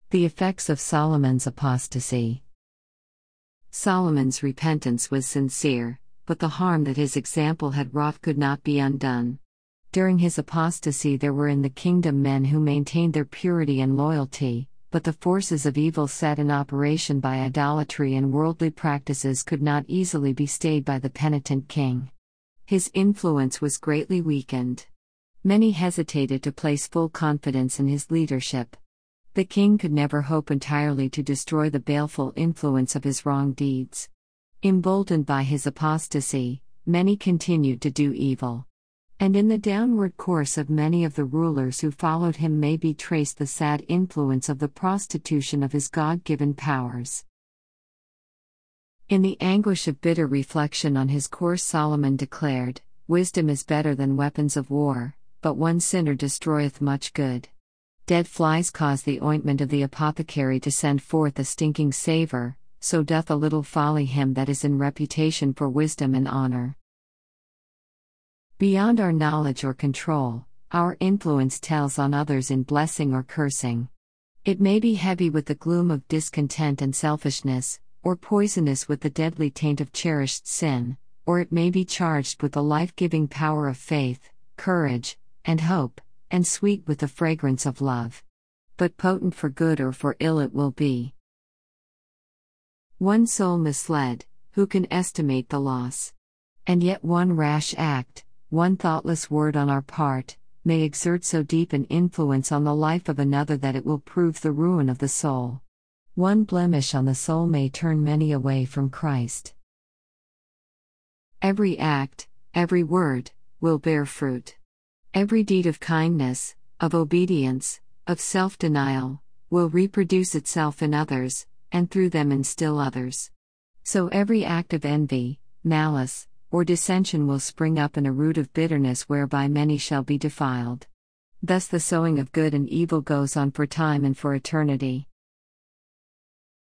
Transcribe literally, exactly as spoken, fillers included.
The effects of Solomon's apostasy. Solomon's repentance was sincere, but the harm that his example had wrought could not be undone. During his apostasy there were in the kingdom men who maintained their purity and loyalty, but the forces of evil set in operation by idolatry and worldly practices could not easily be stayed by the penitent king. His influence was greatly weakened. Many hesitated to place full confidence in his leadership. The king could never hope entirely to destroy the baleful influence of his wrong deeds. Emboldened by his apostasy, many continued to do evil. And in the downward course of many of the rulers who followed him may be traced the sad influence of the prostitution of his God-given powers. In the anguish of bitter reflection on his course, Solomon declared, "Wisdom is better than weapons of war, but one sinner destroyeth much good." Dead flies cause the ointment of the apothecary to send forth a stinking savour, so doth a little folly him that is in reputation for wisdom and honour. Beyond our knowledge or control, our influence tells on others in blessing or cursing. It may be heavy with the gloom of discontent and selfishness, or poisonous with the deadly taint of cherished sin, or it may be charged with the life-giving power of faith, courage, and hope, and sweet with the fragrance of love. But potent for good or for ill it will be. One soul misled, who can estimate the loss? And yet one rash act, one thoughtless word on our part, may exert so deep an influence on the life of another that it will prove the ruin of the soul. One blemish on the soul may turn many away from Christ. Every act, every word, will bear fruit. Every deed of kindness, of obedience, of self-denial, will reproduce itself in others, and through them in still others. So every act of envy, malice, or dissension will spring up in a root of bitterness whereby many shall be defiled. Thus the sowing of good and evil goes on for time and for eternity.